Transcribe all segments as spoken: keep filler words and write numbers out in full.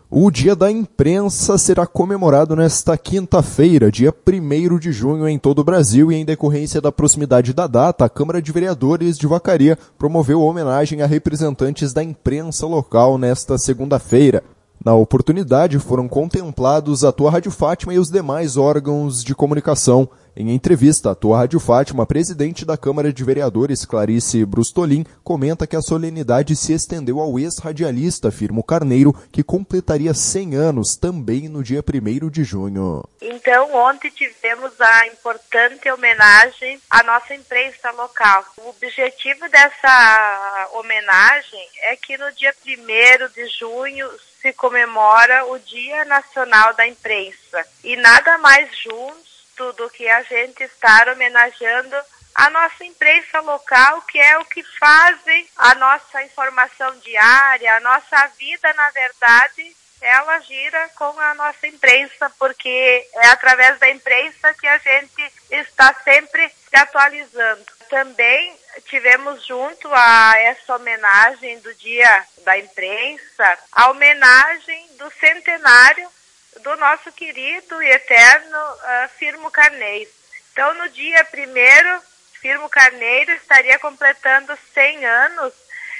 O Dia da Imprensa será comemorado nesta quinta-feira, dia primeiro de junho, em todo o Brasil, e em decorrência da proximidade da data, a Câmara de Vereadores de Vacaria promoveu homenagem a representantes da imprensa local nesta segunda-feira. Na oportunidade, foram contemplados a Tua Rádio Fátima e os demais órgãos de comunicação. Em entrevista, a Tua Rádio Fátima, a presidente da Câmara de Vereadores, Clarice Brustolin, comenta que a solenidade se estendeu ao ex-radialista Firmo Carneiro, que completaria cem anos também no dia primeiro de junho. Então, ontem tivemos a importante homenagem à nossa imprensa local. O objetivo dessa homenagem é que no dia primeiro de junho se comemora o Dia Nacional da Imprensa. E nada mais justo do que a gente estar homenageando a nossa imprensa local, que é o que fazem a nossa informação diária, a nossa vida, na verdade, ela gira com a nossa imprensa, porque é através da imprensa que a gente está sempre se atualizando. Também tivemos junto a essa homenagem do Dia da Imprensa, a homenagem do centenário do nosso querido e eterno uh, Firmo Carneiro. Então, no dia primeiro, Firmo Carneiro estaria completando cem anos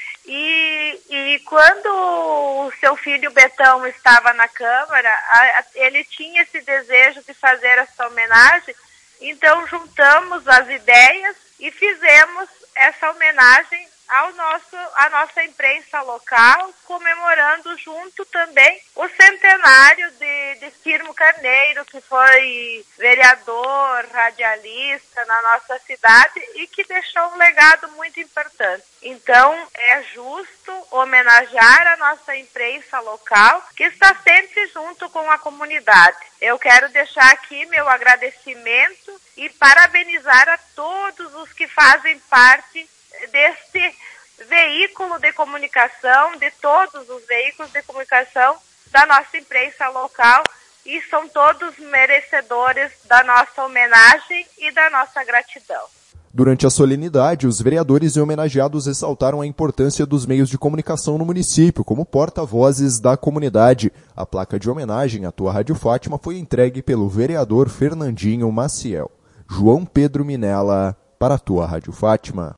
e, e quando o seu filho Betão estava na Câmara, a, a, ele tinha esse desejo de fazer essa homenagem, então juntamos as ideias e fizemos essa homenagem ao nosso, à nossa imprensa local, comemorando junto também o centenário de, de Firmo Carneiro, que foi vereador, radialista na nossa cidade e que deixou um legado muito importante. Então, é justo homenagear a nossa imprensa local, que está sempre junto com a comunidade. Eu quero deixar aqui meu agradecimento e parabenizar a todos os que fazem parte deste veículo de comunicação, de todos os veículos de comunicação da nossa imprensa local, e são todos merecedores da nossa homenagem e da nossa gratidão. Durante a solenidade, os vereadores e homenageados ressaltaram a importância dos meios de comunicação no município, como porta-vozes da comunidade. A placa de homenagem à Tua Rádio Fátima foi entregue pelo vereador Fernandinho Maciel. João Pedro Minella, para a Tua Rádio Fátima.